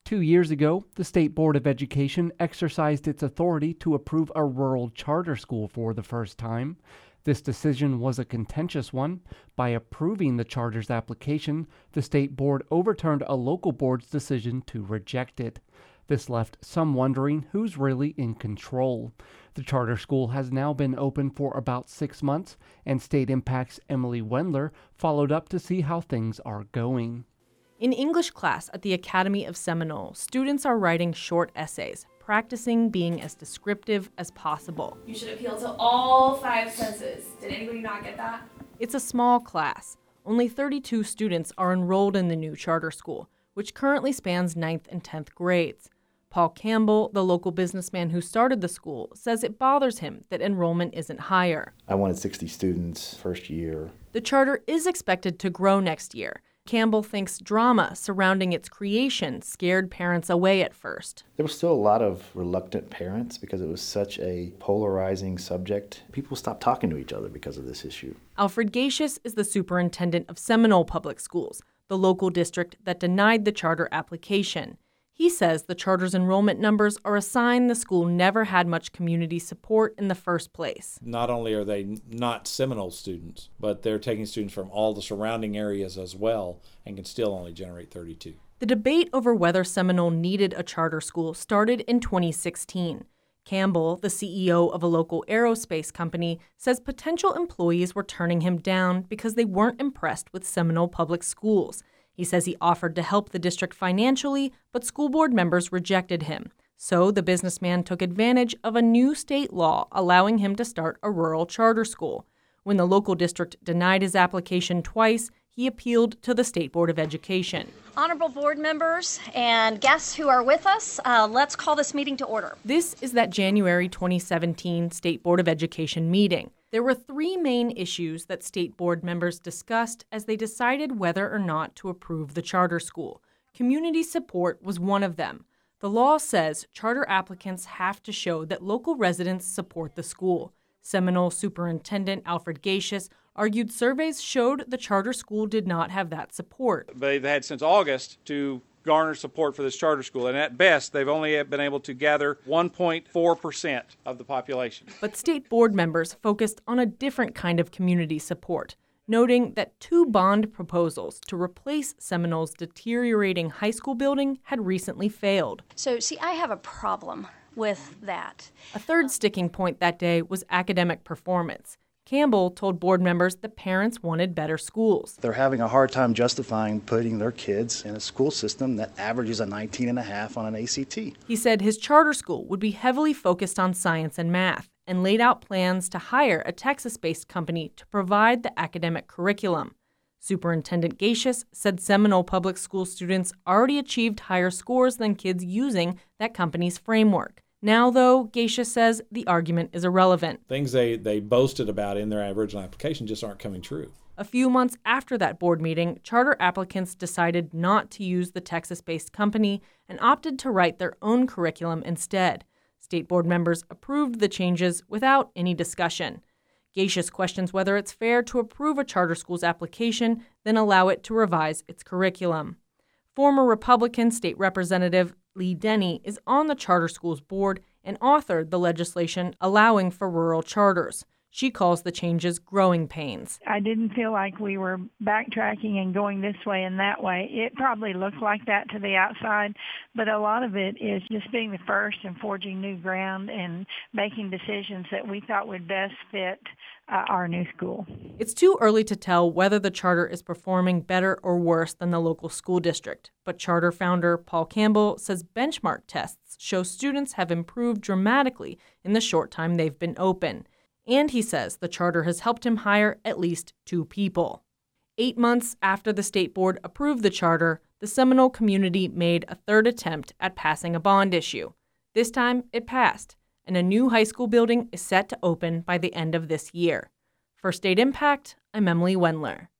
2 years ago, the State Board of Education exercised its authority to approve a rural charter school for the first time. This decision was a contentious one. By approving the charter's application, the State Board overturned a local board's decision to reject it. This left some wondering who's really in control. The charter school has now been open for about 6 months, and State Impact's Emily Wendler followed up to see how things are going. In English class at the Academy of Seminole, students are writing short essays, practicing being as descriptive as possible. You should appeal to all 5 senses. Did anybody not get that? It's a small class. Only 32 students are enrolled in the new charter school, which currently spans 9th and 10th grades. Paul Campbell, the local businessman who started the school, says it bothers him that enrollment isn't higher. I wanted 60 students first year. The charter is expected to grow next year. Campbell thinks drama surrounding its creation scared parents away at first. There was still a lot of reluctant parents because it was such a polarizing subject. People stopped talking to each other because of this issue. Alfred Gacious is the superintendent of Seminole Public Schools, the local district that denied the charter application. He says the charter's enrollment numbers are a sign the school never had much community support in the first place. Not only are they not Seminole students, but they're taking students from all the surrounding areas as well and can still only generate 32. The debate over whether Seminole needed a charter school started in 2016. Campbell, the CEO of a local aerospace company, says potential employees were turning him down because they weren't impressed with Seminole Public Schools. He says he offered to help the district financially, but school board members rejected him. So the businessman took advantage of a new state law allowing him to start a rural charter school. When the local district denied his application twice, he appealed to the State Board of Education. Honorable board members and guests who are with us, let's call this meeting to order. This is that January 2017 State Board of Education meeting. There were 3 main issues that state board members discussed as they decided whether or not to approve the charter school. Community support was one of them. The law says charter applicants have to show that local residents support the school. Seminole Superintendent Alfred Gacious argued surveys showed the charter school did not have that support. They've had since August to garner support for this charter school, and at best, they've only been able to gather 1.4% of the population. But state board members focused on a different kind of community support, noting that 2 bond proposals to replace Seminole's deteriorating high school building had recently failed. So, I have a problem with that. A third sticking point that day was academic performance. Campbell told board members the parents wanted better schools. They're having a hard time justifying putting their kids in a school system that averages a 19.5 on an ACT. He said his charter school would be heavily focused on science and math and laid out plans to hire a Texas-based company to provide the academic curriculum. Superintendent Gacious said Seminole Public School students already achieved higher scores than kids using that company's framework. Now, though, Gacious says the argument is irrelevant. Things they boasted about in their original application just aren't coming true. A few months after that board meeting, charter applicants decided not to use the Texas-based company and opted to write their own curriculum instead. State board members approved the changes without any discussion. Gacious questions whether it's fair to approve a charter school's application, then allow it to revise its curriculum. Former Republican State Representative Lee Denny is on the charter school's board and authored the legislation allowing for rural charters. She calls the changes growing pains. I didn't feel like we were backtracking and going this way and that way. It probably looked like that to the outside, but a lot of it is just being the first and forging new ground and making decisions that we thought would best fit our new school. It's too early to tell whether the charter is performing better or worse than the local school district, but charter founder Paul Campbell says benchmark tests show students have improved dramatically in the short time they've been open. And he says the charter has helped him hire at least 2 people. 8 months after the state board approved the charter, the Seminole community made a third attempt at passing a bond issue. This time, it passed, and a new high school building is set to open by the end of this year. For State Impact, I'm Emily Wendler.